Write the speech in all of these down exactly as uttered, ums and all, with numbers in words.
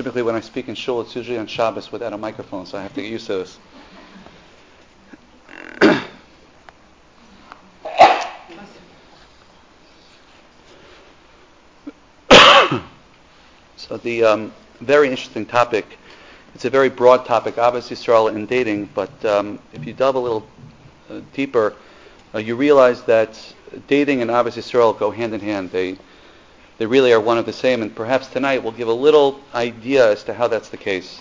Typically when I speak in shul, it's usually on Shabbos without a microphone, so I have to get used to this. So the um, very interesting topic, it's a very broad topic, Ahavas Yisrael and dating, but um, if you delve a little uh, deeper, uh, you realize that dating and Ahavas Yisrael go hand in hand. They they really are one of the same, and perhaps tonight we'll give a little idea as to how that's the case.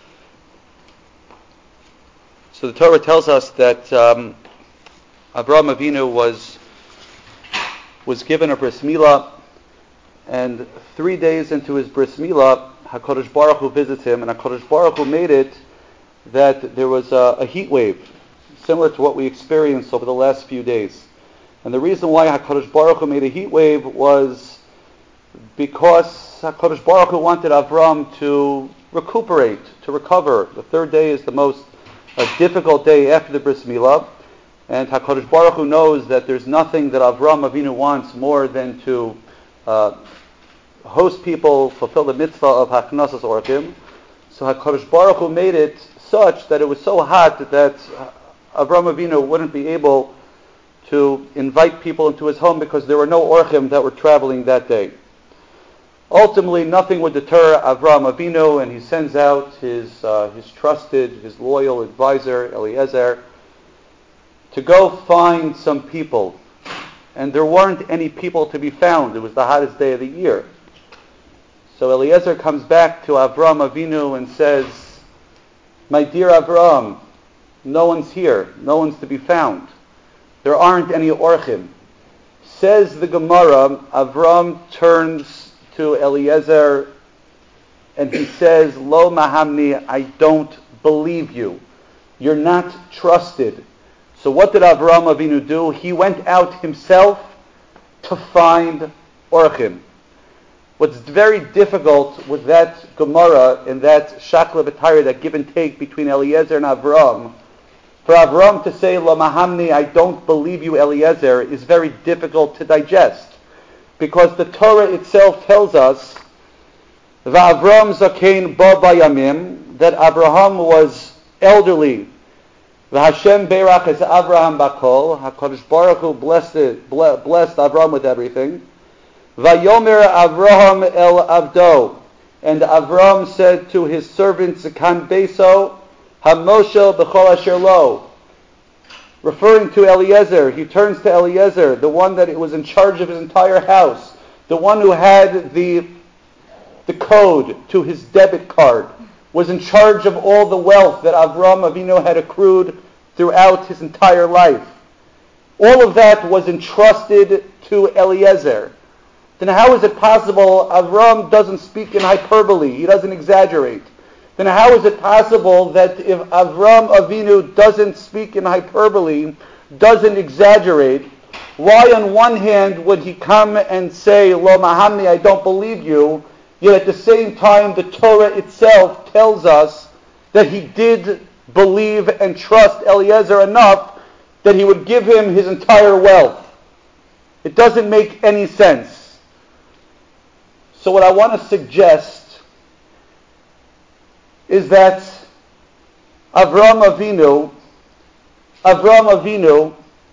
So the Torah tells us that um, Avraham Avinu was was given a bris milah, and three days into his bris milah, HaKadosh Baruch Hu visits him, and HaKadosh Baruch Hu made it that there was a, a heat wave, similar to what we experienced over the last few days. And the reason why HaKadosh Baruch Hu made a heat wave was because HaKadosh Baruch Hu wanted Avram to recuperate, to recover. The third day is the most uh, difficult day after the bris milah, and HaKadosh Baruch Hu knows that there's nothing that Avram Avinu wants more than to uh, host people, fulfill the mitzvah of Haknasas Orchim. So HaKadosh Baruch Hu made it such that it was so hot that Avram Avinu wouldn't be able to invite people into his home because there were no Orchim that were traveling that day. Ultimately, nothing would deter Avram Avinu, and he sends out his uh, his trusted, his loyal advisor, Eliezer, to go find some people. And there weren't any people to be found. It was the hottest day of the year. So Eliezer comes back to Avram Avinu and says, "My dear Avram, no one's here. No one's to be found. There aren't any orchim." Says the Gemara, Avram turns to Eliezer and he says, "Lo mahamni, I don't believe you. You're not trusted." So what did Avram Avinu do? He went out himself to find orchim. What's very difficult with that Gemara and that Shakla B'Tayra, that give and take between Eliezer and Avram, for Avram to say, "Lo mahamni, I don't believe you, Eliezer," is very difficult to digest. Because the Torah itself tells us, V'Avram Zakein Ba Bayamim, that Abraham was elderly. V'Hashem Berach es Avraham Bakol, HaKadosh Baruch Hu blessed, blessed Avram with everything. Vayomer Avraham El Avdo, and Avram said to his servant Zekan Beso, Hamoshel B'chol Asher Lo. Referring to Eliezer, he turns to Eliezer, the one that was in charge of his entire house, the one who had the, the code to his debit card, was in charge of all the wealth that Avram Avinu had accrued throughout his entire life. All of that was entrusted to Eliezer. Then how is it possible Avram doesn't speak in hyperbole? He doesn't exaggerate. Then how is it possible that if Avram Avinu doesn't speak in hyperbole, doesn't exaggerate, why on one hand would he come and say, "Lo mahamni, I don't believe you," yet at the same time the Torah itself tells us that he did believe and trust Eliezer enough that he would give him his entire wealth? It doesn't make any sense. So what I want to suggest is that Avram Avinu, Avram Avinu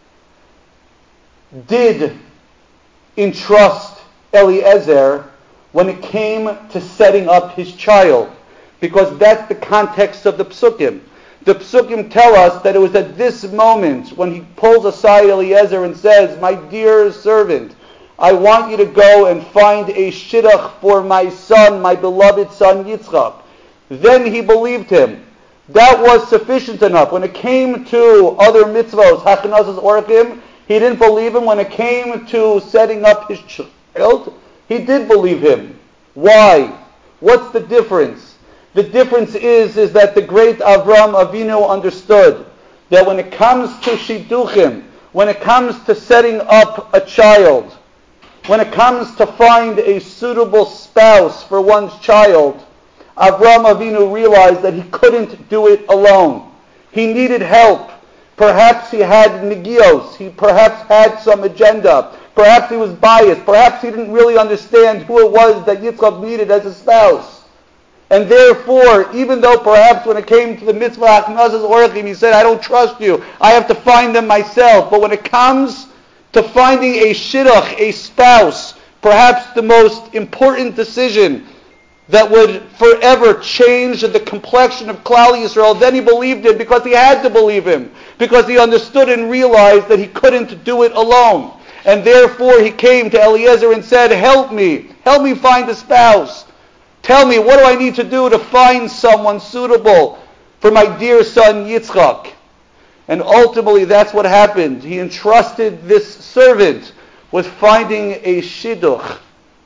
did entrust Eliezer when it came to setting up his child, because that's the context of the Psukim. The Psukim tell us that it was at this moment when he pulls aside Eliezer and says, "My dear servant, I want you to go and find a shidduch for my son, my beloved son Yitzchak." Then he believed him. That was sufficient enough. When it came to other mitzvos, Hachanasas Orchim, he didn't believe him. When it came to setting up his child, he did believe him. Why? What's the difference? The difference is, is that the great Avram Avinu understood that when it comes to shidduchim, when it comes to setting up a child, when it comes to find a suitable spouse for one's child, Avram Avinu realized that he couldn't do it alone. He needed help. Perhaps he had negios. He perhaps had some agenda. Perhaps he was biased. Perhaps he didn't really understand who it was that Yitzchak needed as a spouse. And therefore, even though perhaps when it came to the mitzvah Achnazas Orchim, he said, I don't trust you, I have to find them myself. But when it comes to finding a shidduch, a spouse, perhaps the most important decision that would forever change the complexion of Klal Yisrael, then he believed him because he had to believe him, because he understood and realized that he couldn't do it alone. And therefore he came to Eliezer and said, help me, help me find a spouse. Tell me, what do I need to do to find someone suitable for my dear son Yitzchak? And ultimately that's what happened. He entrusted this servant with finding a shidduch.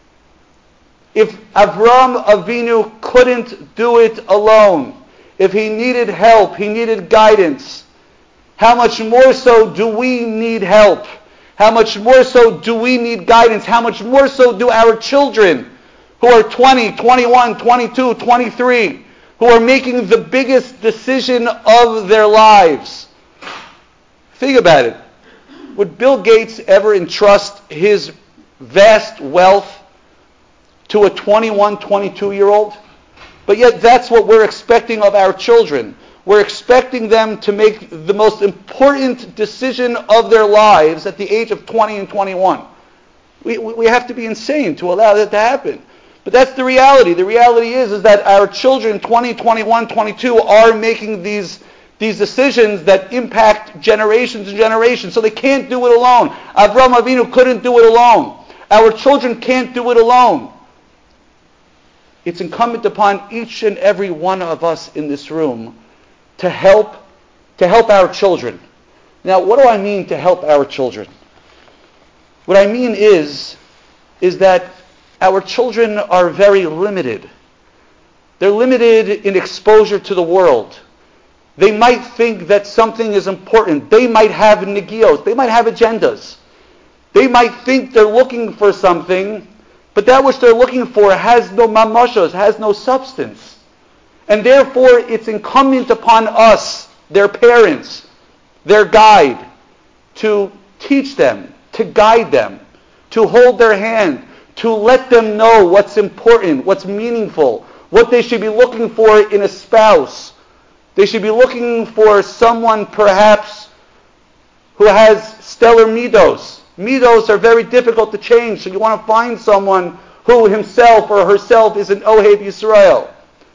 If Avram Avinu couldn't do it alone, if he needed help, he needed guidance, how much more so do we need help? How much more so do we need guidance? How much more so do our children who are twenty, twenty-one, twenty-two, twenty-three, who are making the biggest decision of their lives? Think about it. Would Bill Gates ever entrust his vast wealth to a twenty-one, twenty-two-year-old? But yet that's what we're expecting of our children. We're expecting them to make the most important decision of their lives at the age of twenty and twenty-one. We, we have to be insane to allow that to happen. But that's the reality. The reality is, is that our children, twenty, twenty-one, twenty-two, are making these, these decisions that impact generations and generations. So they can't do it alone. Avraham Avinu couldn't do it alone. Our children can't do it alone. It's incumbent upon each and every one of us in this room to help, to help our children. Now, what do I mean to help our children? What I mean is, is that our children are very limited. They're limited in exposure to the world. They might think that something is important. They might have negios. They might have agendas. They might think they're looking for something, but that which they're looking for has no mamashos, has no substance. And therefore, it's incumbent upon us, their parents, their guide, to teach them, to guide them, to hold their hand, to let them know what's important, what's meaningful, what they should be looking for in a spouse. They should be looking for someone perhaps who has stellar midos. Midos are very difficult to change, so you want to find someone who himself or herself is an Ohev Yisrael.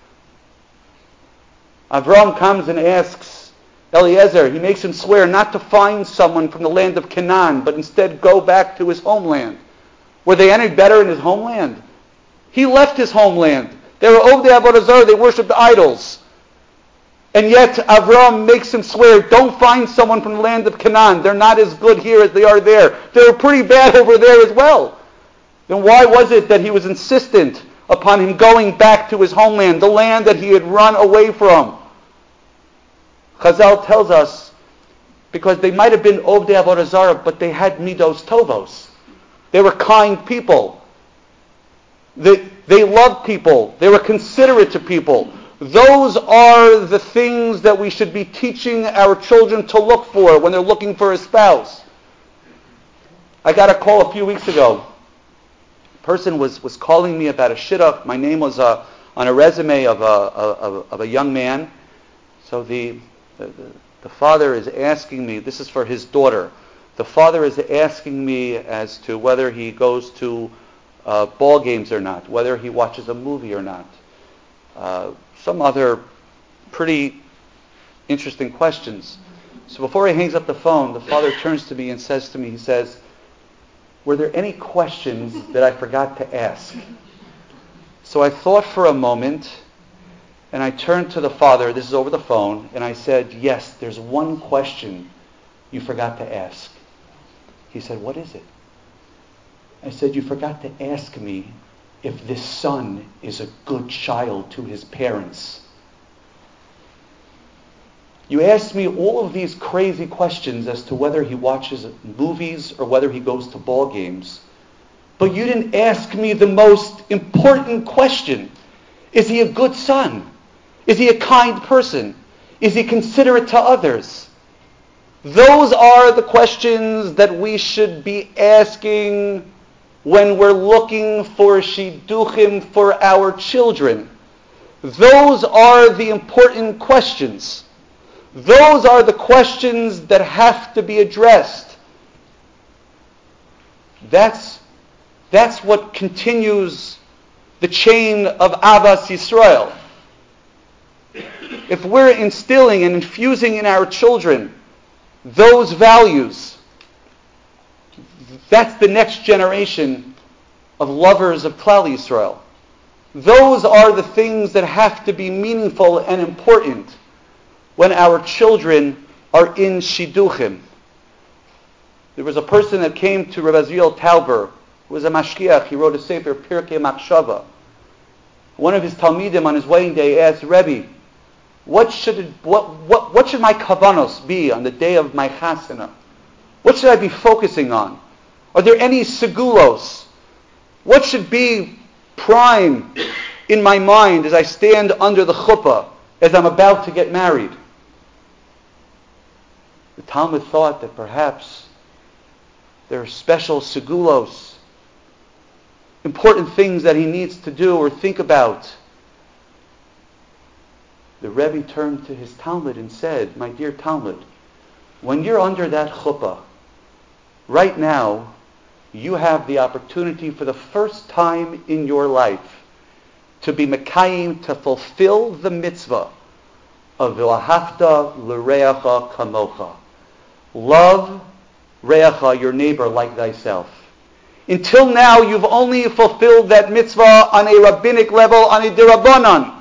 Avram comes and asks Eliezer, he makes him swear not to find someone from the land of Canaan, but instead go back to his homeland. Were they any better in his homeland? He left his homeland. They were over the Avodah Zarah, they worshipped idols. And yet Avram makes him swear, don't find someone from the land of Canaan. They're not as good here as they are there. They were pretty bad over there as well. Then why was it that he was insistent upon him going back to his homeland, the land that he had run away from? Chazal tells us, because they might have been Ovdei Avodah Zarah, but they had midos tovos. They were kind people. They, they loved people. They were considerate to people. Those are the things that we should be teaching our children to look for when they're looking for a spouse. I got a call a few weeks ago. A person was, was calling me about a shidduch. My name was uh, on a resume of a, of, of a young man. So the, the, the father is asking me, this is for his daughter, the father is asking me as to whether he goes to uh, ball games or not, whether he watches a movie or not. Uh, some other pretty interesting questions. So before he hangs up the phone, the father turns to me and says to me, he says, were there any questions that I forgot to ask? So I thought for a moment, and I turned to the father, this is over the phone, and I said, yes, there's one question you forgot to ask. He said, what is it? I said, you forgot to ask me if this son is a good child to his parents. You asked me all of these crazy questions as to whether he watches movies or whether he goes to ball games. But you didn't ask me the most important question. Is he a good son? Is he a kind person? Is he considerate to others? Those are the questions that we should be asking when we're looking for shidduchim for our children. Those are the important questions. Those are the questions that have to be addressed. That's, that's what continues the chain of Avas Yisrael. If we're instilling and infusing in our children those values, that's the next generation of lovers of Klal Yisrael. Those are the things that have to be meaningful and important when our children are in Shidduchim. There was a person that came to Rabbi Azriel Tauber, who was a mashkiach. He wrote a sefer, Pirkei Machshava. One of his talmidim on his wedding day asked, Rebbe, what should it, what, what, what should my kavanos be on the day of my chasana? What should I be focusing on? Are there any segulos? What should be prime in my mind as I stand under the chuppah, as I'm about to get married? The Talmud thought that perhaps there are special segulos, important things that he needs to do or think about. The Rebbe turned to his Talmud and said, my dear Talmud, when you're under that chuppah, right now, you have the opportunity for the first time in your life to be mekayim, to fulfill the mitzvah of v'ahavta l'reacha kamocha. Love reacha, your neighbor, like thyself. Until now, you've only fulfilled that mitzvah on a rabbinic level, on a dirabanan.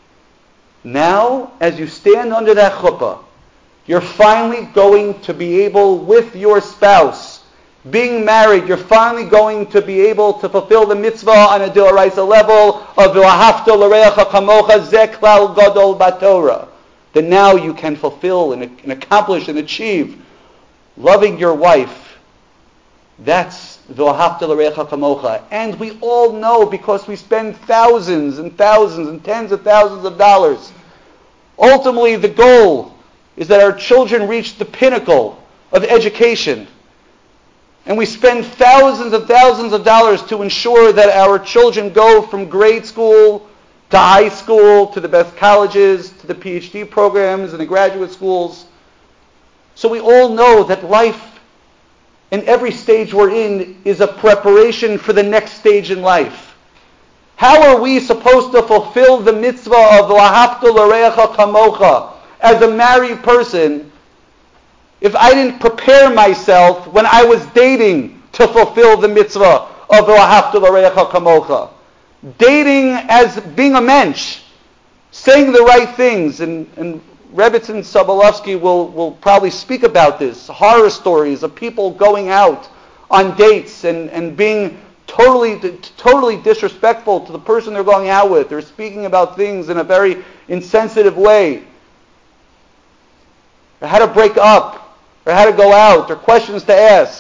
Now, as you stand under that chuppah, you're finally going to be able, with your spouse, being married, you're finally going to be able to fulfill the mitzvah on a d'oraisa level of v'ahavta l'reacha kamocha ze klal gadol batorah. That now you can fulfill and, and accomplish and achieve loving your wife. That's v'ahavta l'reacha kamocha. And we all know, because we spend thousands and thousands and tens of thousands of dollars. Ultimately, the goal is that our children reach the pinnacle of education. And we spend thousands and thousands of dollars to ensure that our children go from grade school to high school, to the best colleges, to the P H D programs and the graduate schools. So we all know that life, in every stage we're in, is a preparation for the next stage in life. How are we supposed to fulfill the mitzvah of v'ahavta l'reacha kamocha as a married person if I didn't prepare myself when I was dating to fulfill the mitzvah of v'ahavta l'reacha kamocha? Dating as being a mensch, saying the right things, and, and Rebbitzin Sobolovsky will, will probably speak about this, horror stories of people going out on dates and, and being totally totally disrespectful to the person they're going out with. They're speaking about things in a very insensitive way. Or how to break up, or how to go out, or questions to ask.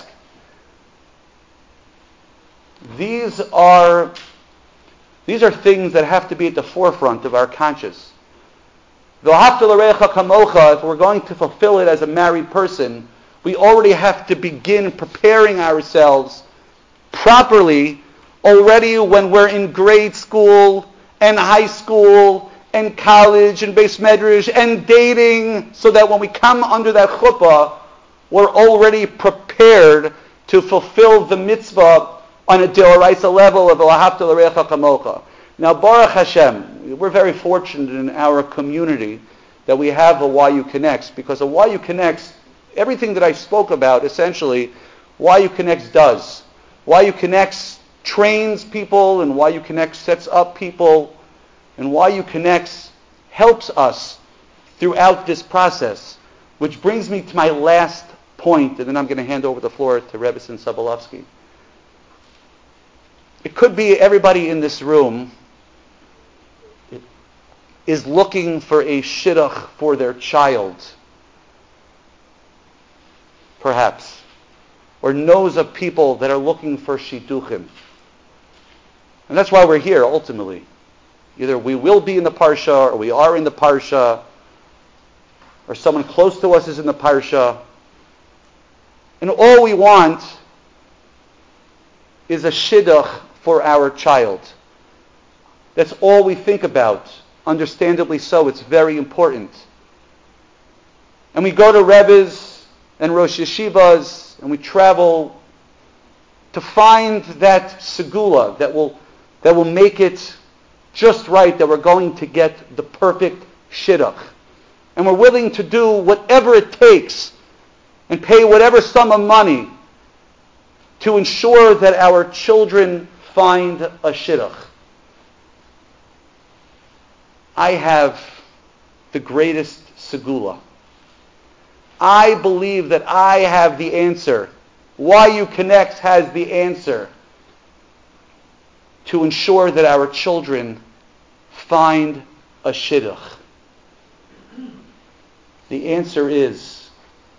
These are These are things that have to be at the forefront of our conscience. V'ahavta l'reacha kamocha, if we're going to fulfill it as a married person, we already have to begin preparing ourselves properly already when we're in grade school and high school and college and beis medrash and dating, so that when we come under that chuppah, we're already prepared to fulfill the mitzvah on a deoraisa level of v'ahavta l'reacha kamocha. Now, Baruch Hashem, we're very fortunate in our community that we have a Y U Connects, because a Y U Connects, everything that I spoke about, essentially, Y U Connects does. Y U Connects trains people, and Y U Connects sets up people, and Y U Connects helps us throughout this process, which brings me to my last point, and then I'm going to hand over the floor to Rebbetzin Sobolovsky. It could be everybody in this room is looking for a shidduch for their child, perhaps, or knows of people that are looking for shidduchim. And that's why we're here, ultimately. Either we will be in the parsha, or we are in the parsha, or someone close to us is in the parsha. And all we want is a shidduch for our child. That's all we think about. understandably so. It's very important. And we go to Rebbes and Rosh Yeshivas, and we travel to find that segula that will that will make it just right, that we're going to get the perfect shidduch. And we're willing to do whatever it takes and pay whatever sum of money to ensure that our children find a shidduch. I have the greatest segula. I believe that I have the answer. Y U Connect has the answer to ensure that our children find a shidduch. The answer is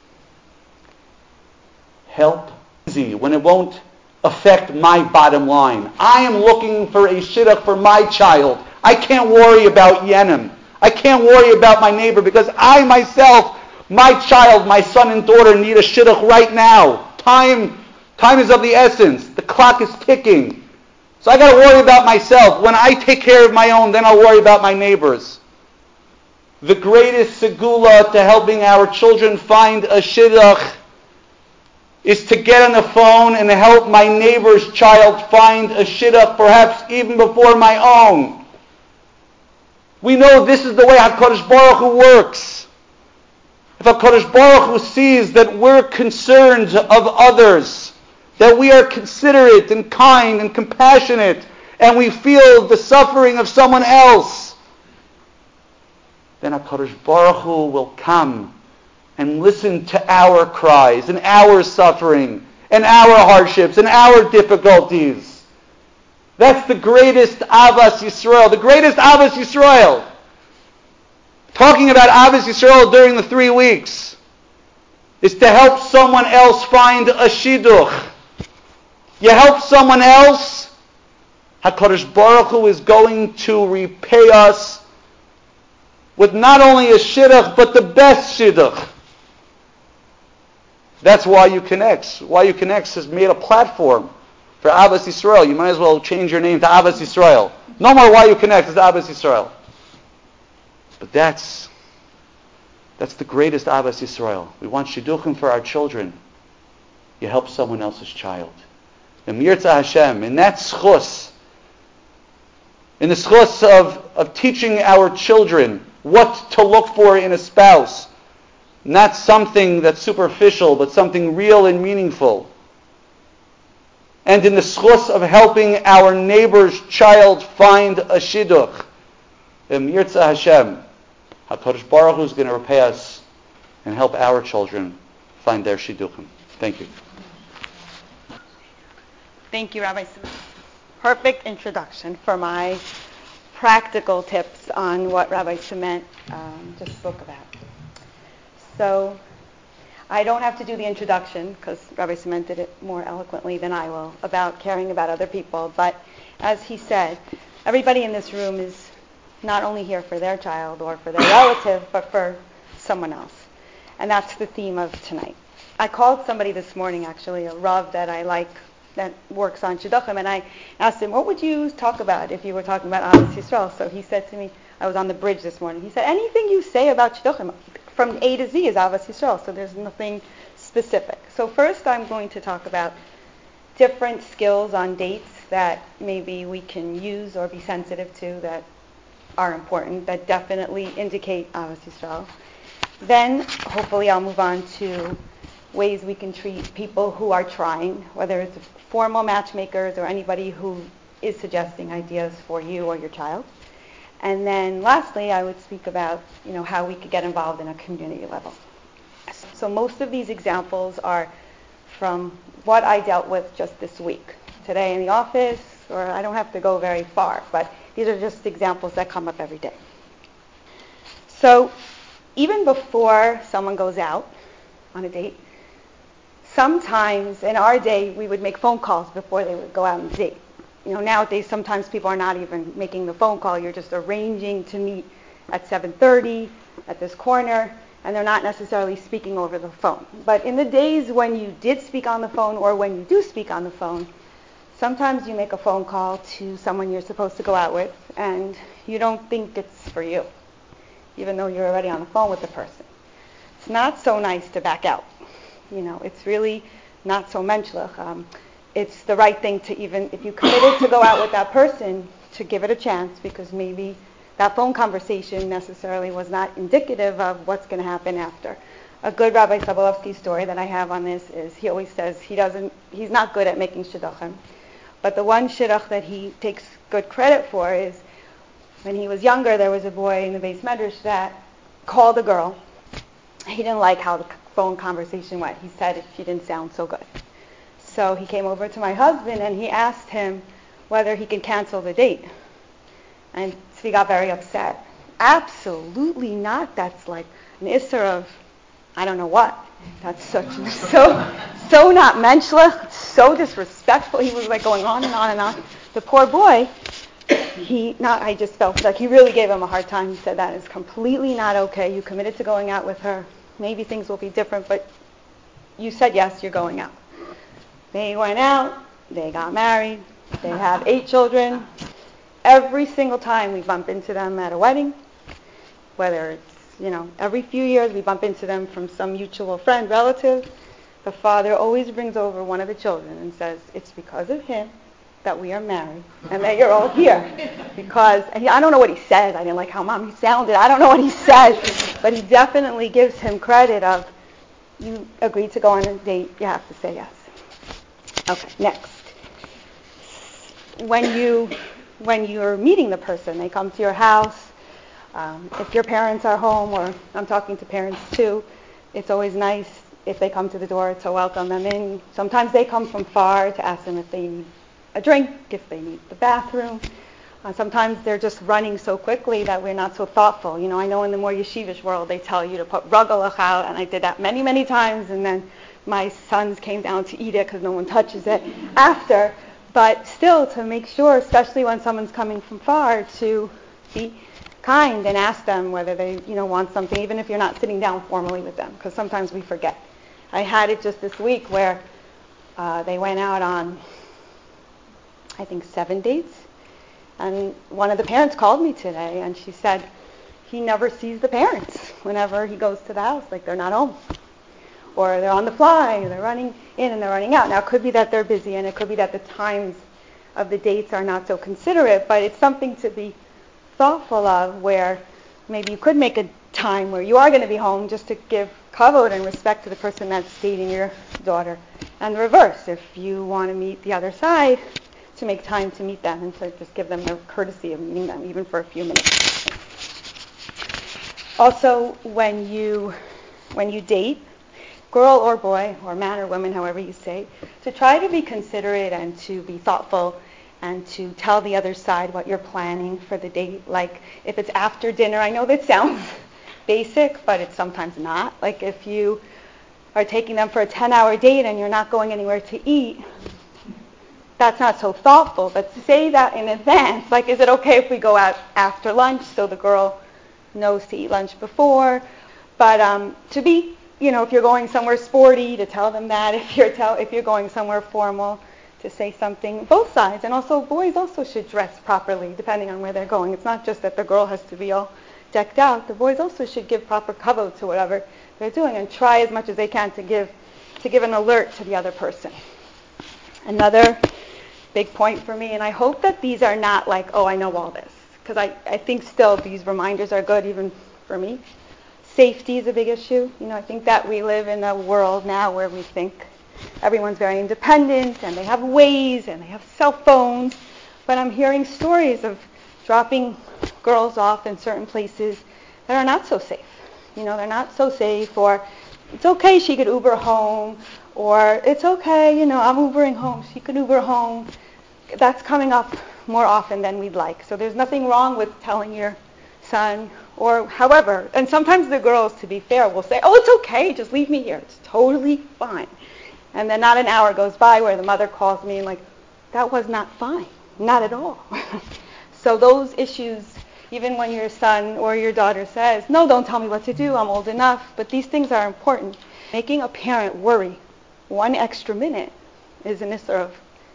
help easy when it won't affect my bottom line. I am looking for a shidduch for my child. I can't worry about Yenim. I can't worry about my neighbor because I myself, my child, my son and daughter need a shidduch right now. Time, time is of the essence. The clock is ticking. So I got to worry about myself. When I take care of my own, then I'll worry about my neighbors. The greatest segula to helping our children find a shidduch is to get on the phone and help my neighbor's child find a shidduch, perhaps even before my own. We know this is the way HaKadosh Baruch Hu works. If HaKadosh Baruch Hu sees that we're concerned of others, that we are considerate and kind and compassionate, and we feel the suffering of someone else, then HaKadosh Baruch Hu will come and listen to our cries and our suffering and our hardships and our difficulties. That's the greatest Avas Yisrael. The greatest Avas Yisrael. Talking about Avas Yisrael during the three weeks is to help someone else find a shidduch. You help someone else, HaKadosh Baruch Hu is going to repay us with not only a shidduch, but the best shidduch. That's Y U Connects. Y U Connects has made a platform for Avas Yisrael. You might as well change your name to Avas Yisrael. No more Y U Connects, it's Avas Yisrael. But that's that's the greatest Avas Yisrael. We want shidduchim for our children. You help someone else's child. In Mirza Hashem, in that schus, in the schus of, of teaching our children what to look for in a spouse, not something that's superficial, but something real and meaningful. And in the schus of helping our neighbor's child find a shidduch, in Mirza Hashem, HaKadosh Baruch Hu is going to repay us and help our children find their shidduchim. Thank you. Thank you, Rabbi Simon. Perfect introduction for my practical tips on what Rabbi Simon um, just spoke about. So I don't have to do the introduction because Rabbi Simon did it more eloquently than I will about caring about other people. But as he said, everybody in this room is not only here for their child or for their relative, but for someone else. And that's the theme of tonight. I called somebody this morning, actually, a Rav that I like, that works on Shidduchim, and I asked him, what would you talk about if you were talking about Avos Yisrael? So he said to me, I was on the bridge this morning, he said, anything you say about Shidduchim from A to Z is Avos Yisrael, so there's nothing specific. So first I'm going to talk about different skills on dates that maybe we can use or be sensitive to that are important, that definitely indicate Avos Yisrael. Then hopefully I'll move on to ways we can treat people who are trying, whether it's formal matchmakers or anybody who is suggesting ideas for you or your child. And then lastly, I would speak about, you know, how we could get involved in a community level. So most of these examples are from what I dealt with just this week. Today in the office, or I don't have to go very far, but these are just examples that come up every day. So even before someone goes out on a date, sometimes in our day we would make phone calls before they would go out on a date. You know, nowadays sometimes people are not even making the phone call. You're just arranging to meet at seven thirty at this corner, and they're not necessarily speaking over the phone. But in the days when you did speak on the phone, or when you do speak on the phone, Sometimes you make a phone call to someone you're supposed to go out with, and you don't think it's for you, even though you're already on the phone with the person. It's not so nice to back out. You know, it's really not so menschlich. Um, it's the right thing to, even if you committed to go out with that person, to give it a chance, because maybe that phone conversation necessarily was not indicative of what's going to happen after. A good Rabbi Sobolovsky story that I have on this is he always says he doesn't, he's not good at making shidduchim. But the one shidduch that he takes good credit for is when he was younger, there was a boy in the Beis Medrash that called a girl. He didn't like how the phone conversation went. He said she didn't sound so good. So he came over to my husband and he asked him whether he could cancel the date. And Tzvi got very upset. Absolutely not. That's like an isser of I don't know what. That's such so so not menschlich, so disrespectful. He was like going on and on and on. The poor boy, he not I just felt like he really gave him a hard time. He said that is completely not okay. You committed to going out with her. Maybe things will be different, but you said yes, you're going out. They went out, they got married, they have eight children. Every single time we bump into them at a wedding, whether it's, you know, every few years we bump into them from some mutual friend, relative, the father always brings over one of the children and says, it's because of him that we are married and that you're all here. Because, and he, I don't know what he says. I didn't like how Mommy sounded. I don't know what he says. But he definitely gives him credit of, you agreed to go on a date, you have to say yes. Okay, next. When you, when you're meeting the person, they come to your house. Um, if your parents are home, or I'm talking to parents too, it's always nice if they come to the door to welcome them in. Sometimes they come from far to ask them if they need a drink, if they need the bathroom. Uh, sometimes they're just running so quickly that we're not so thoughtful. You know, I know in the more yeshivish world they tell you to put rugelach out, and I did that many, many times, and then my sons came down to eat it because no one touches it after. But still, to make sure, especially when someone's coming from far, to be kind and ask them whether they, you know, want something, even if you're not sitting down formally with them, because sometimes we forget. I had it just this week where uh, they went out on, I think, seven dates, and one of the parents called me today, and she said he never sees the parents whenever he goes to the house, like they're not home, or they're on the fly, or they're running in and they're running out. Now, it could be that they're busy, and it could be that the times of the dates are not so considerate, but it's something to be thoughtful of, where maybe you could make a time where you are going to be home just to give kavod and respect to the person that's dating your daughter, and the reverse. If you want to meet the other side, to make time to meet them and to just give them the courtesy of meeting them, even for a few minutes. Also, when you when you date, girl or boy, or man or woman, however you say, to try to be considerate and to be thoughtful and to tell the other side what you're planning for the date. Like if it's after dinner, I know that sounds basic, but it's sometimes not. Like if you are taking them for a ten-hour date and you're not going anywhere to eat, that's not so thoughtful. But say that in advance. Like, is it okay if we go out after lunch so the girl knows to eat lunch before? But um, to be, you know, if you're going somewhere sporty, to tell them that. If you're tell if you're going somewhere formal, to say something, both sides. And also, boys also should dress properly, depending on where they're going. It's not just that the girl has to be all decked out. The boys also should give proper kavod to whatever they're doing, and try as much as they can to give to give an alert to the other person. Another big point for me, and I hope that these are not like, oh, I know all this, because I, I think still these reminders are good even for me. Safety is a big issue. You know, I think that we live in a world now where we think everyone's very independent, and they have Waze, and they have cell phones. But I'm hearing stories of dropping girls off in certain places that are not so safe. You know, they're not so safe, or it's okay, she could Uber home, or it's okay, you know, I'm Ubering home, she could Uber home. That's coming up more often than we'd like. So there's nothing wrong with telling your son, or however, and sometimes the girls, to be fair, will say, oh, it's okay, just leave me here. It's totally fine. And then not an hour goes by where the mother calls me and like, that was not fine, not at all. So those issues, even when your son or your daughter says, no, don't tell me what to do, I'm old enough, but these things are important. Making a parent worry one extra minute is an issur of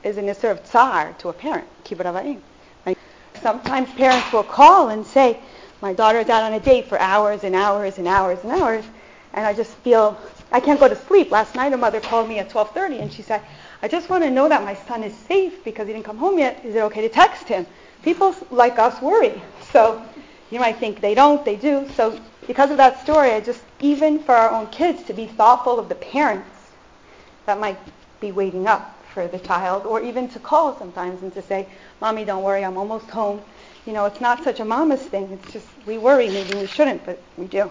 is an isser of tsar to a parent. Kibbud avayim. Like, sometimes parents will call and say, my daughter's out on a date for hours and hours and hours and hours, and I just feel I can't go to sleep. Last night a mother called me at twelve thirty and she said, I just want to know that my son is safe because he didn't come home yet. Is it okay to text him? People like us worry. So you might think they don't, they do. So because of that story, I just, even for our own kids, to be thoughtful of the parents that might be waiting up for the child, or even to call sometimes and to say, Mommy, don't worry, I'm almost home. You know, it's not such a mama's thing. It's just we worry. Maybe we shouldn't, but we do.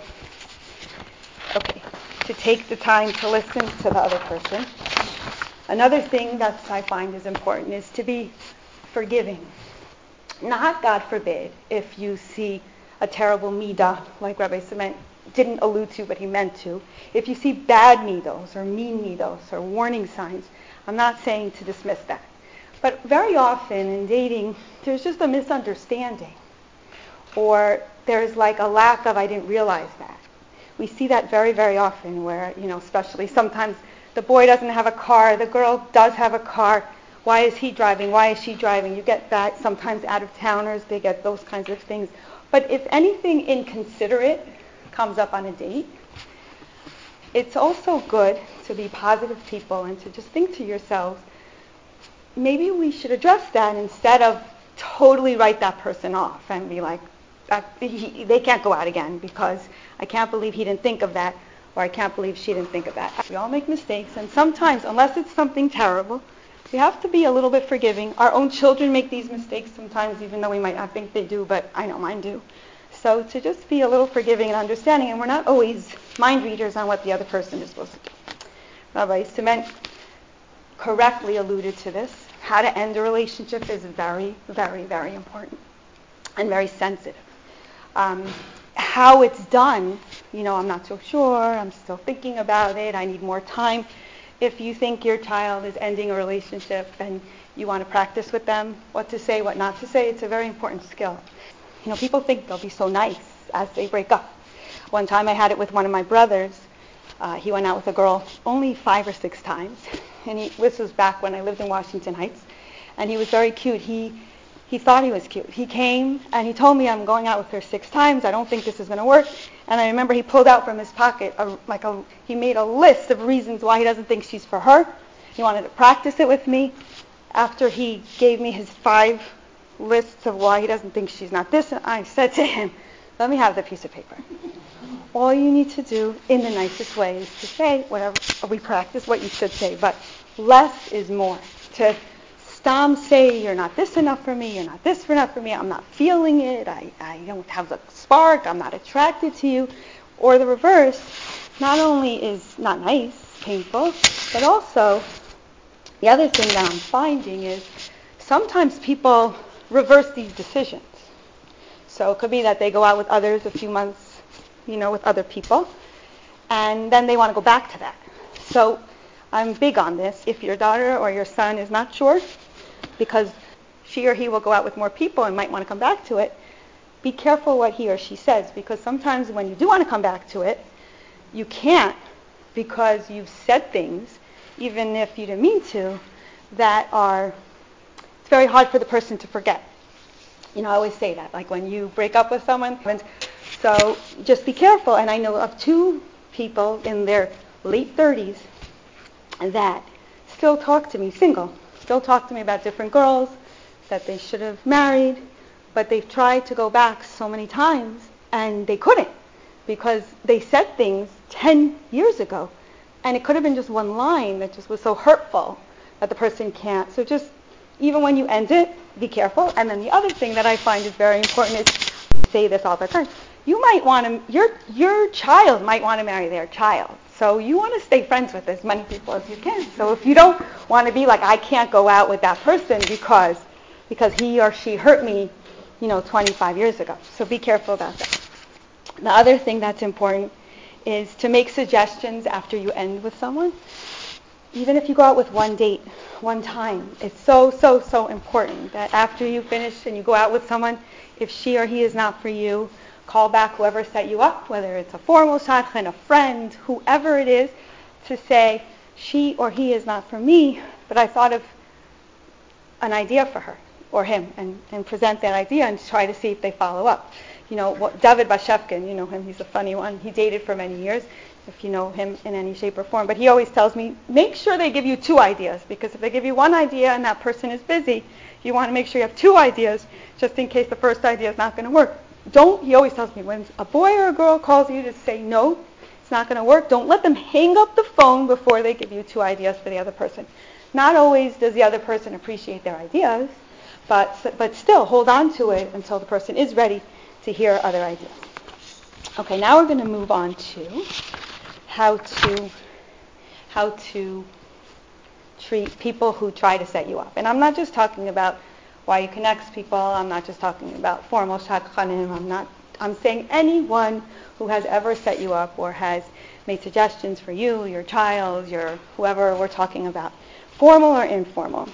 Okay, to take the time to listen to the other person. Another thing that I find is important is to be forgiving. Not, God forbid, if you see a terrible midah, like Rabbi Cement didn't allude to, but he meant to. If you see bad midos or mean midos or warning signs, I'm not saying to dismiss that. But very often in dating, there's just a misunderstanding. Or there's like a lack of, I didn't realize that. We see that very, very often where, you know, especially sometimes the boy doesn't have a car, the girl does have a car. Why is he driving? Why is she driving? You get that. Sometimes out-of-towners, they get those kinds of things. But if anything inconsiderate comes up on a date, it's also good to be positive people and to just think to yourselves, maybe we should address that instead of totally write that person off and be like, that, he, they can't go out again because I can't believe he didn't think of that, or I can't believe she didn't think of that. We all make mistakes, and sometimes, unless it's something terrible, we have to be a little bit forgiving. Our own children make these mistakes sometimes, even though we might not think they do, but I know mine do. So to just be a little forgiving and understanding, and we're not always mind readers on what the other person is supposed to do. Rabbi Cement correctly alluded to this. How to end a relationship is very, very, very important and very sensitive. Um, how it's done, you know, I'm not so sure. I'm still thinking about it. I need more time. If you think your child is ending a relationship and you want to practice with them what to say, what not to say, it's a very important skill. You know, people think they'll be so nice as they break up. One time I had it with one of my brothers. Uh, he went out with a girl only five or six times. And he, this was back when I lived in Washington Heights. And he was very cute. He he thought he was cute. He came and he told me, I'm going out with her six times. I don't think this is going to work. And I remember he pulled out from his pocket, a, like a, he made a list of reasons why he doesn't think she's for her. He wanted to practice it with me. After he gave me his five lists of why he doesn't think she's not this, I said to him, let me have the piece of paper. All you need to do in the nicest way is to say whatever, we practice what you should say, but less is more. To stam say, you're not this enough for me, you're not this enough for me, I'm not feeling it, I, I don't have the spark, I'm not attracted to you, or the reverse, not only is not nice, painful, but also the other thing that I'm finding is sometimes people reverse these decisions. So it could be that they go out with others a few months, you know, with other people, and then they want to go back to that. So I'm big on this. If your daughter or your son is not sure, because she or he will go out with more people and might want to come back to it, be careful what he or she says, because sometimes when you do want to come back to it, you can't because you've said things, even if you didn't mean to, that are, it's very hard for the person to forget. You know, I always say that, like when you break up with someone. So just be careful. And I know of two people in their late thirties that still talk to me, single, still talk to me about different girls that they should have married, but they've tried to go back so many times and they couldn't because they said things ten years ago. And it could have been just one line that just was so hurtful that the person can't. So just, even when you end it, be careful. And then the other thing that I find is very important is, I say this all the time, you might want to, your your child might want to marry their child. So you want to stay friends with as many people as you can. So if you don't want to be like, I can't go out with that person because because he or she hurt me, you know, twenty-five years ago. So be careful about that. The other thing that's important is to make suggestions after you end with someone. Even if you go out with one date, one time, it's so, so, so important that after you finish and you go out with someone, if she or he is not for you, call back whoever set you up, whether it's a formal shadchan, a friend, whoever it is, to say, she or he is not for me, but I thought of an idea for her or him and, and present that idea and try to see if they follow up. You know, what, David Bashevkin, you know him, he's a funny one. He dated for many years, if you know him in any shape or form. But he always tells me, make sure they give you two ideas, because if they give you one idea and that person is busy, you want to make sure you have two ideas just in case the first idea is not going to work. Don't, he always tells me, when a boy or a girl calls you to say no, it's not going to work, don't let them hang up the phone before they give you two ideas for the other person. Not always does the other person appreciate their ideas, but but still hold on to it until the person is ready to hear other ideas. Okay, now we're going to move on to how to how to treat people who try to set you up. And I'm not just talking about why you connect people. I'm not just talking about formal shadchanim. I'm not. I'm saying anyone who has ever set you up or has made suggestions for you, your child, your whoever we're talking about, formal or informal.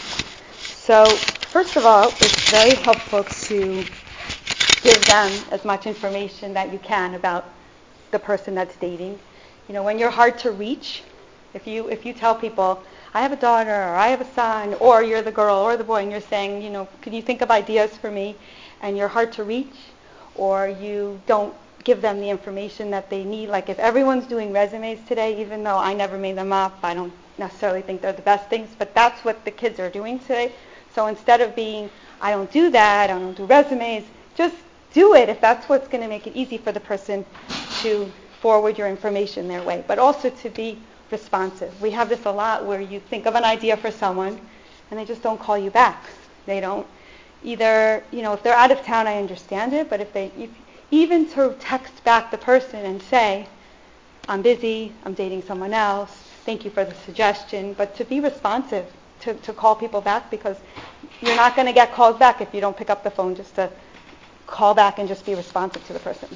So first of all, it's very helpful to give them as much information that you can about the person that's dating. You know, when you're hard to reach, if you if you tell people, I have a daughter, or I have a son, or you're the girl or the boy, and you're saying, you know, could you think of ideas for me, and you're hard to reach, or you don't give them the information that they need. Like if everyone's doing resumes today, even though I never made them up, I don't necessarily think they're the best things, but that's what the kids are doing today. So instead of being, I don't do that, I don't do resumes, just do it if that's what's going to make it easy for the person to forward your information their way, but also to be responsive. We have this a lot where you think of an idea for someone and they just don't call you back. They don't either, you know, if they're out of town, I understand it, but if they, if, even to text back the person and say, I'm busy, I'm dating someone else, thank you for the suggestion, but to be responsive, to, to call people back, because you're not going to get calls back if you don't pick up the phone just to call back and just be responsive to the person.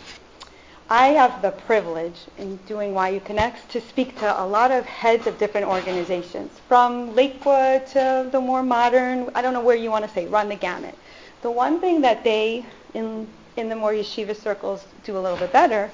I have the privilege in doing Y U Connects to speak to a lot of heads of different organizations, from Lakewood to the more modern, I don't know where you want to say, run the gamut. The one thing that they, in in the more yeshiva circles, do a little bit better,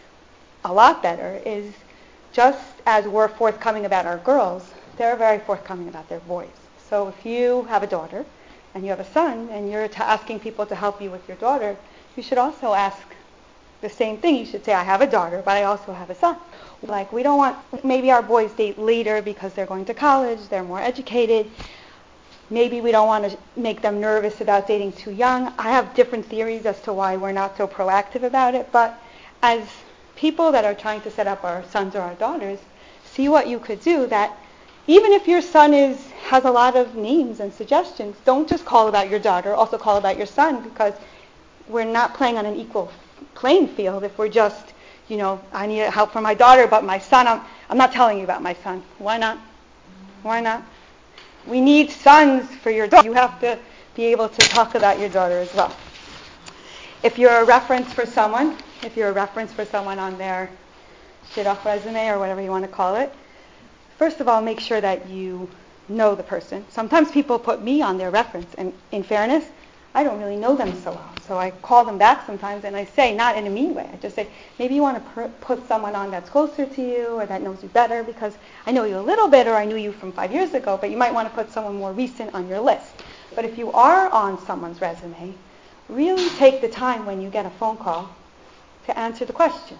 a lot better, is just as we're forthcoming about our girls, they're very forthcoming about their boys. So if you have a daughter and you have a son and you're t- asking people to help you with your daughter, you should also ask the same thing. You should say, I have a daughter, but I also have a son. Like, we don't want, maybe our boys date later because they're going to college, they're more educated. Maybe we don't want to make them nervous about dating too young. I have different theories as to why we're not so proactive about it, but as people that are trying to set up our sons or our daughters, see what you could do that even if your son is has a lot of names and suggestions, don't just call about your daughter, also call about your son, because we're not playing on an equal playing field if we're just, you know, I need help for my daughter, but my son, I'm, I'm not telling you about my son. Why not? Why not? We need sons for your daughter. You have to be able to talk about your daughter as well. If you're a reference for someone, if you're a reference for someone on their shidduch resume or whatever you want to call it, first of all, make sure that you know the person. Sometimes people put me on their reference, and in fairness, I don't really know them so well. So I call them back sometimes and I say, not in a mean way, I just say, maybe you want to per- put someone on that's closer to you or that knows you better, because I know you a little bit or I knew you from five years ago, but you might want to put someone more recent on your list. But if you are on someone's resume, really take the time when you get a phone call to answer the questions,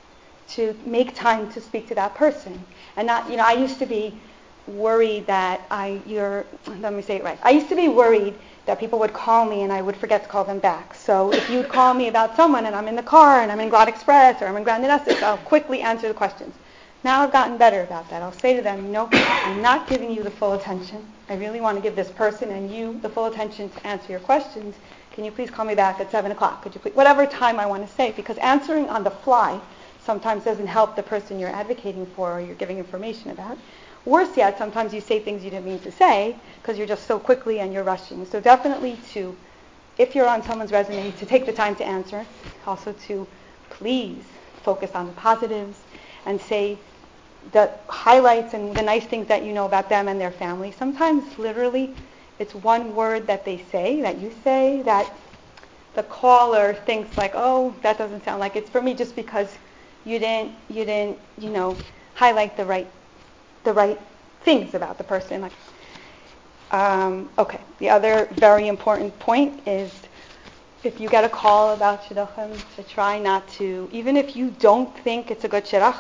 to make time to speak to that person. And not, you know, I used to be worried that I, you're, let me say it right. I used to be worried that people would call me and I would forget to call them back. So if you'd call me about someone and I'm in the car and I'm in Glad Express or I'm in Grand Essex, I'll quickly answer the questions. Now I've gotten better about that. I'll say to them, no, I'm not giving you the full attention. I really want to give this person and you the full attention to answer your questions. Can you please call me back at seven o'clock? Could you please, whatever time I want to say, because answering on the fly sometimes doesn't help the person you're advocating for or you're giving information about. Worse yet, sometimes you say things you didn't mean to say because you're just so quickly and you're rushing. So definitely to, if you're on someone's resume, to take the time to answer. Also to please focus on the positives and say the highlights and the nice things that you know about them and their family. Sometimes literally it's one word that they say, that you say, that the caller thinks like, oh, that doesn't sound like it's for me, just because you didn't, you didn't, you know, highlight the right the right things about the person. Like, Um, okay, the other very important point is if you get a call about shidduchim, to try not to, even if you don't think it's a good shidduch,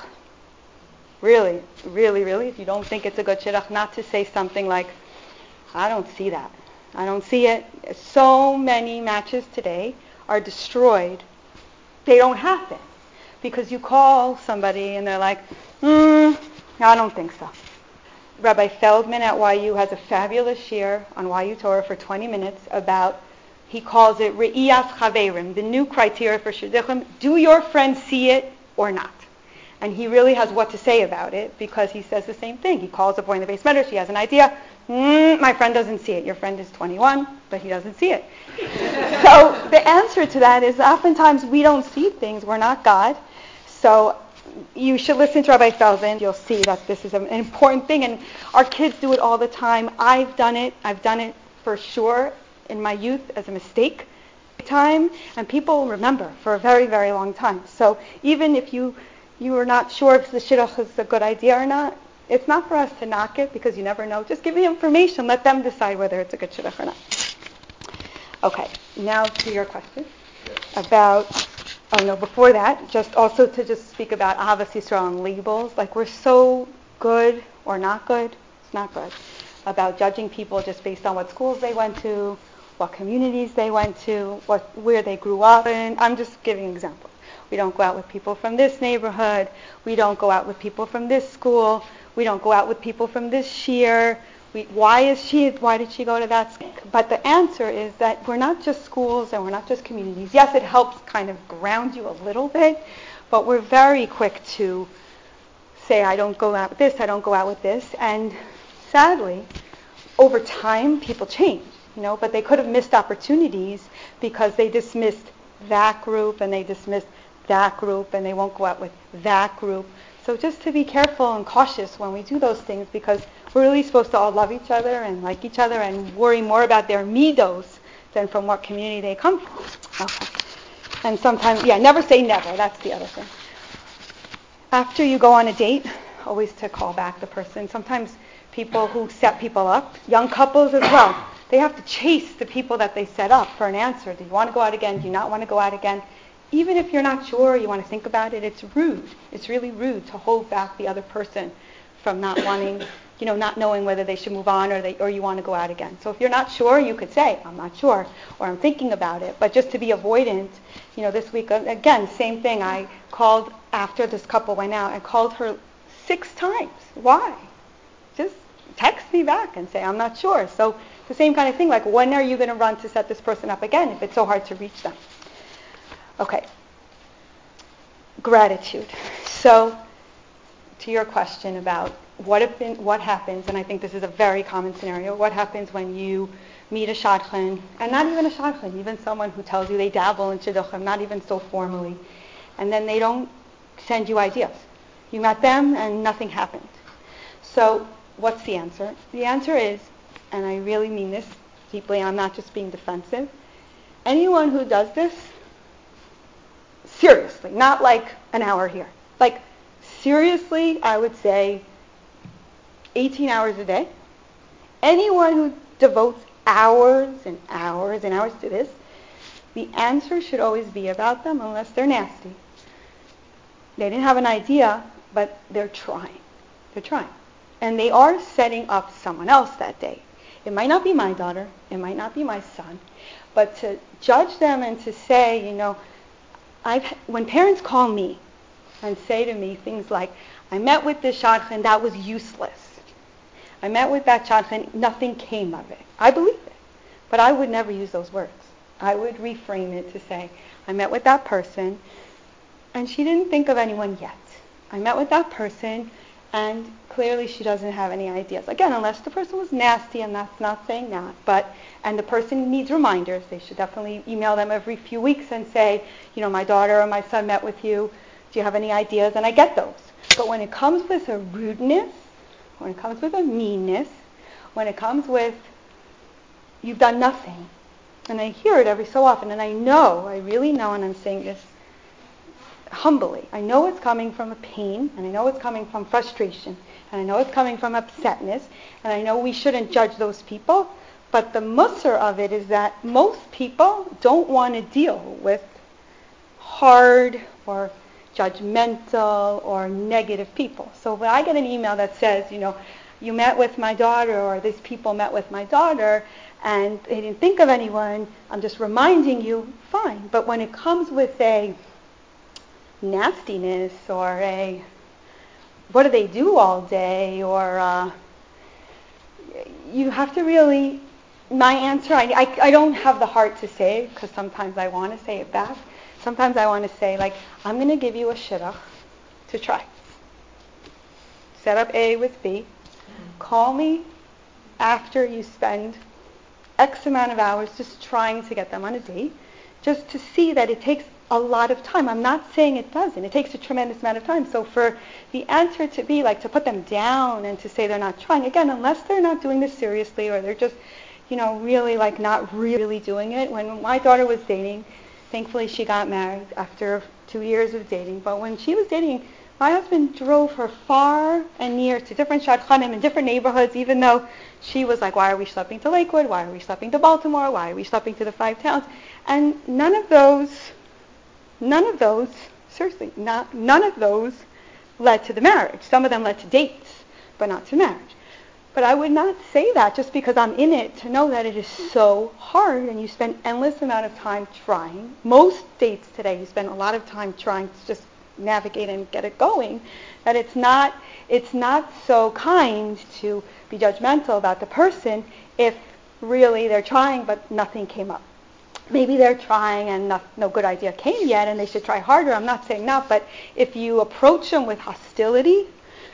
really, really, really, if you don't think it's a good shidduch, not to say something like, I don't see that. I don't see it. So many matches today are destroyed. They don't happen because you call somebody and they're like, hmm, I don't think so. Rabbi Feldman at Y U has a fabulous shiur on Y U Torah for twenty minutes about, he calls it Re'iyas Chaverim, the new criteria for shidduchim. Do your friends see it or not? And he really has what to say about it because he says the same thing. He calls the boy in the base medrash. He has an idea. Mm, my friend doesn't see it. Your friend is twenty-one, but he doesn't see it. So the answer to that is oftentimes we don't see things. We're not God. So you should listen to Rabbi Feldman. You'll see that this is an important thing. And our kids do it all the time. I've done it. I've done it for sure in my youth as a mistake time. And people remember for a very, very long time. So even if you you are not sure if the shidduch is a good idea or not, it's not for us to knock it because you never know. Just give the information. Let them decide whether it's a good shidduch or not. Okay, now to your question about, oh no, before that, just also to just speak about Ahavas Yisrael and labels. Like we're so good or not good, it's not good, about judging people just based on what schools they went to, what communities they went to, what where they grew up in. I'm just giving examples. We don't go out with people from this neighborhood. We don't go out with people from this school. We don't go out with people from this shiur. We, why is she? Why did she go to that school? But the answer is that we're not just schools and we're not just communities. Yes, it helps kind of ground you a little bit, but we're very quick to say, I don't go out with this, I don't go out with this. And sadly, over time, people change, you know, but they could have missed opportunities because they dismissed that group and they dismissed that group and they won't go out with that group. So just to be careful and cautious when we do those things because we're really supposed to all love each other and like each other and worry more about their midos than from what community they come from. Okay. And sometimes, yeah, never say never. That's the other thing. After you go on a date, always to call back the person. Sometimes people who set people up, young couples as well, they have to chase the people that they set up for an answer. Do you want to go out again? Do you not want to go out again? Even if you're not sure, you want to think about it, it's rude. It's really rude to hold back the other person from not wanting, you know, not knowing whether they should move on or they or you want to go out again. So if you're not sure, you could say, I'm not sure, or I'm thinking about it. But just to be avoidant, you know, this week, again, same thing. I called after this couple went out. I called her six times. Why? Just text me back and say, I'm not sure. So the same kind of thing, like when are you going to run to set this person up again if it's so hard to reach them? Okay. Gratitude. So to your question about what if been, what happens, and I think this is a very common scenario, what happens when you meet a shadchan, and not even a shadchan, even someone who tells you they dabble in shidduchim, not even so formally, and then they don't send you ideas. You met them and nothing happened. So what's the answer? The answer is, and I really mean this deeply, I'm not just being defensive, anyone who does this, seriously, not like an hour here, like seriously, I would say eighteen hours a day. Anyone who devotes hours and hours and hours to this, the answer should always be about them unless they're nasty. They didn't have an idea, but they're trying. They're trying. And they are setting up someone else that day. It might not be my daughter. It might not be my son. But to judge them and to say, you know, I've, when parents call me and say to me things like, I met with this shadchan, that was useless. I met with that shadchan, nothing came of it. I believe it. But I would never use those words. I would reframe it to say, I met with that person, and she didn't think of anyone yet. I met with that person, and clearly she doesn't have any ideas. Again, unless the person was nasty, and that's not saying that, but, and the person needs reminders, they should definitely email them every few weeks and say, you know, my daughter or my son met with you, do you have any ideas? And I get those. But when it comes with a rudeness, when it comes with a meanness, when it comes with, you've done nothing, and I hear it every so often, and I know, I really know, and I'm saying this humbly. I know it's coming from a pain, and I know it's coming from frustration, and I know it's coming from upsetness, and I know we shouldn't judge those people, but the musar of it is that most people don't want to deal with hard or judgmental or negative people. So when I get an email that says, you know, you met with my daughter, or these people met with my daughter, and they didn't think of anyone, I'm just reminding you, fine. But when it comes with a nastiness or a, what do they do all day, or uh, you have to really, my answer, I, I, I don't have the heart to say, because sometimes I want to say it back. Sometimes I want to say, like, I'm going to give you a shidduch to try. Set up A with B. Call me after you spend X amount of hours just trying to get them on a date, just to see that it takes a lot of time. I'm not saying it doesn't. It takes a tremendous amount of time. So for the answer to be like to put them down and to say they're not trying, again, unless they're not doing this seriously, or they're just, you know, really like not really doing it. When my daughter was dating, thankfully she got married after two years of dating, but when she was dating, my husband drove her far and near to different shadchanim in different neighborhoods, even though she was like, why are we schlepping to Lakewood? Why are we schlepping to Baltimore? Why are we schlepping to the five towns? And none of those, none of those, seriously, not, none of those led to the marriage. Some of them led to dates, but not to marriage. But I would not say that just because I'm in it, to know that it is so hard and you spend endless amount of time trying. Most dates today, you spend a lot of time trying to just navigate and get it going, that it's not it's not so kind to be judgmental about the person if really they're trying but nothing came up. Maybe they're trying and no, no good idea came yet and they should try harder. I'm not saying not, but if you approach them with hostility,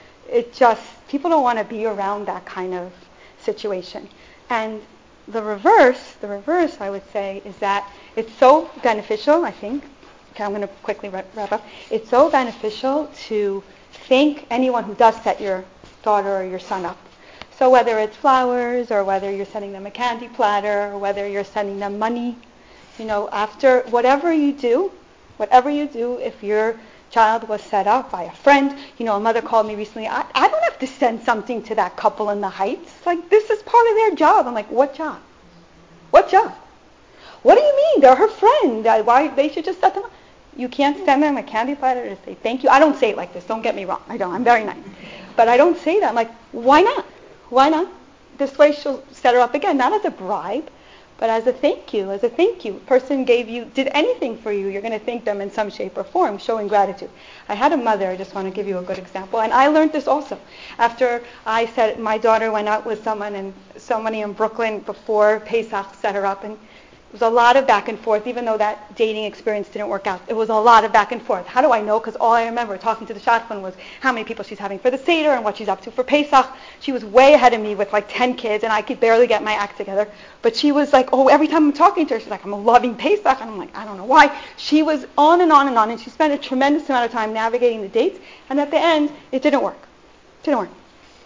it just, people don't want to be around that kind of situation. And the reverse, the reverse I would say is that it's so beneficial, I think, okay, I'm going to quickly wrap up. It's so beneficial to thank anyone who does set your daughter or your son up. So whether it's flowers, or whether you're sending them a candy platter, or whether you're sending them money, you know, after whatever you do, whatever you do, if your child was set up by a friend, you know, a mother called me recently, I, I don't have to send something to that couple in the Heights. Like, this is part of their job. I'm like, what job? What job? What do you mean? They're her friend. Why, they should just set them up. You can't send them a candy platter to say thank you. I don't say it like this. Don't get me wrong. I don't. I'm very nice. But I don't say that. I'm like, why not? Why not? This way she'll set her up again, not as a bribe, but as a thank you, as a thank you. Person gave you, did anything for you, you're going to thank them in some shape or form, showing gratitude. I had a mother, I just want to give you a good example, and I learned this also. After I said, my daughter went out with someone, and somebody in Brooklyn before Pesach set her up, and it was a lot of back and forth, even though that dating experience didn't work out. It was a lot of back and forth. How do I know? Because all I remember talking to the shadchan was how many people she's having for the Seder and what she's up to for Pesach. She was way ahead of me with like ten kids, and I could barely get my act together. But she was like, oh, every time I'm talking to her, she's like, I'm loving Pesach. And I'm like, I don't know why. She was on and on and on, and she spent a tremendous amount of time navigating the dates. And at the end, it didn't work. It didn't work.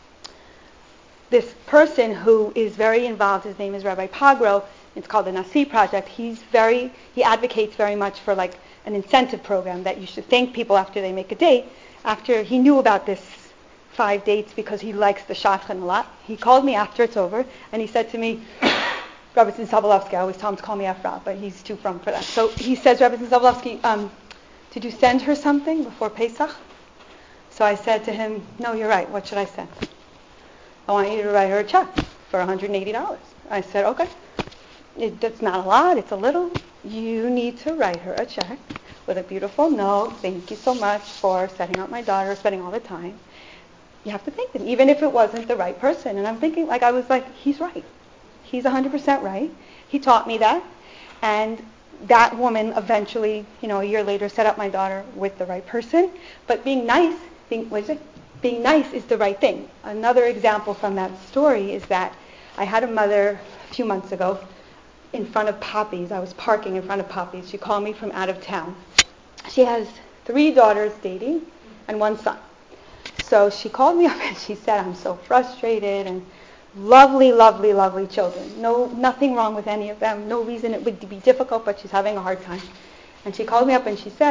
This person who is very involved, his name is Rabbi Pagro, it's called the Nasi Project. He's very, he advocates very much for like an incentive program that you should thank people after they make a date. After he knew about this five dates because he likes the shadchan a lot, he called me after it's over and he said to me, Rebbetzin Sobolovsky, I always tell him to call me Efra, but he's too from for that. So he says, Rebbetzin Sobolovsky, um, did you send her something before Pesach? So I said to him, no, you're right. What should I send? I want you to write her a check for one hundred eighty dollars. I said, okay. It, it's not a lot, it's a little. You need to write her a check with a beautiful note. Thank you so much for setting up my daughter, spending all the time. You have to thank them, even if it wasn't the right person. And I'm thinking, like, I was like, he's right. He's one hundred percent right. He taught me that. And that woman eventually, you know, a year later set up my daughter with the right person. But being nice, being, what is it? Being nice is the right thing. Another example from that story is that I had a mother a few months ago in front of Poppy's. I was parking in front of Poppy's. She called me from out of town. She has three daughters dating and one son. So she called me up and she said, I'm so frustrated, and lovely, lovely, lovely children. No, nothing wrong with any of them. No reason it would be difficult, but she's having a hard time. And she called me up and she said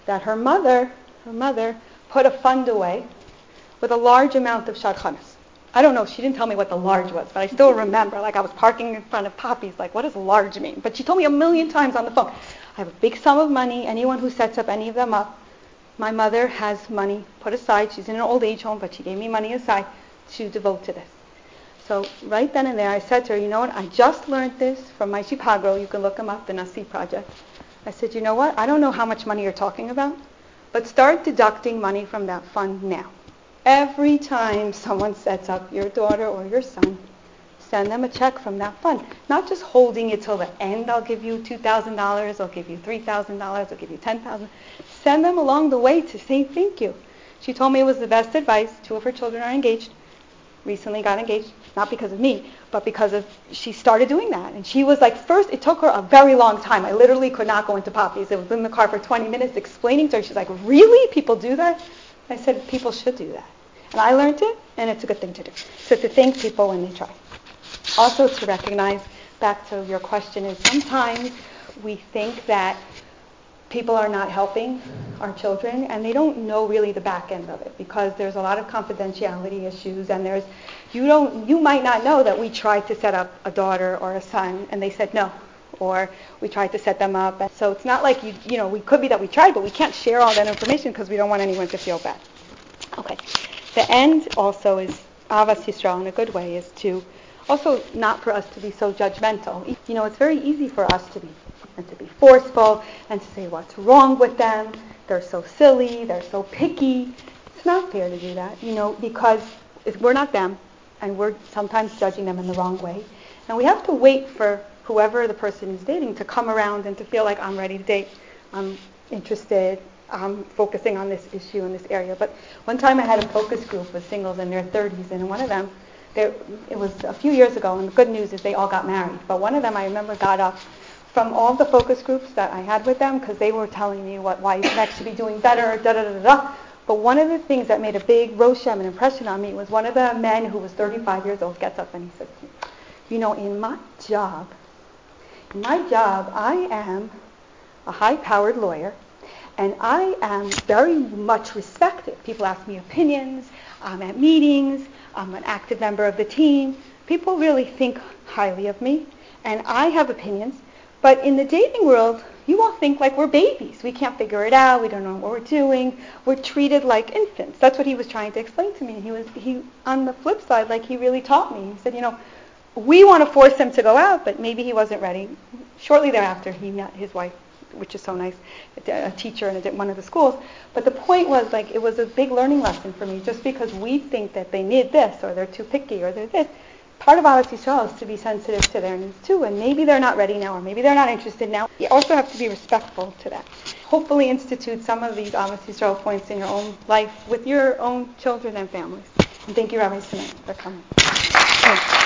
that her mother, her mother put a fund away with a large amount of shadchanos. I don't know, she didn't tell me what the large was, but I still remember, like I was parking in front of Poppy's, like, what does large mean? But she told me a million times on the phone, I have a big sum of money, anyone who sets up any of them up, my mother has money put aside, she's in an old age home, but she gave me money aside to devote to this. So right then and there, I said to her, you know what, I just learned this from my Chipagro, you can look them up, the Nasi Project. I said, you know what, I don't know how much money you're talking about, but start deducting money from that fund now. Every time someone sets up your daughter or your son, send them a check from that fund. Not just holding it till the end, I'll give you two thousand dollars, I'll give you three thousand dollars, I'll give you ten thousand dollars. Send them along the way to say thank you. She told me it was the best advice. Two of her children are engaged, recently got engaged, not because of me, but because of, she started doing that. And she was like, first, it took her a very long time. I literally could not go into Poppy's. I was in the car for twenty minutes explaining to her. She's like, really? People do that? I said, people should do that. And I learned it, and it's a good thing to do. So to thank people when they try. Also to recognize, back to your question, is sometimes we think that people are not helping our children, and they don't know really the back end of it, because there's a lot of confidentiality issues, and there's, you don't, you might not know that we tried to set up a daughter or a son, and they said no, or we tried to set them up. And so it's not like, you, you know, we could be that we tried, but we can't share all that information because we don't want anyone to feel bad. Okay. The end also is, Avas Yisrael in a good way, is to also not for us to be so judgmental. You know, it's very easy for us to be and to be forceful and to say what's wrong with them. They're so silly. They're so picky. It's not fair to do that, you know, because if we're not them, and we're sometimes judging them in the wrong way. And we have to wait for whoever the person is dating to come around and to feel like I'm ready to date. I'm interested. Um, focusing on this issue in this area. But one time I had a focus group with singles in their thirties, and one of them, it was a few years ago, and the good news is they all got married. But one of them, I remember, got up from all the focus groups that I had with them, because they were telling me what why next should be doing better, da da da da. But one of the things that made a big roshem, an impression on me, was one of the men who was thirty-five years old gets up and he says to me, you know, in my job, in my job, I am a high-powered lawyer, and I am very much respected. People ask me opinions. I'm at meetings. I'm an active member of the team. People really think highly of me, and I have opinions. But in the dating world, you all think like we're babies. We can't figure it out. We don't know what we're doing. We're treated like infants. That's what he was trying to explain to me. He was, he, on the flip side, like he really taught me. He said, you know, we want to force him to go out, but maybe he wasn't ready. Shortly thereafter, he met his wife, which is so nice, a teacher in one of the schools. But the point was, like, it was a big learning lesson for me. Just because we think that they need this, or they're too picky, or they're this, part of Avas Yisrael is to be sensitive to their needs too, and maybe they're not ready now, or maybe they're not interested now. You also have to be respectful to that. Hopefully institute some of these Avas Yisrael points in your own life with your own children and families. And thank you, Rabbi Simek, for coming. Thanks.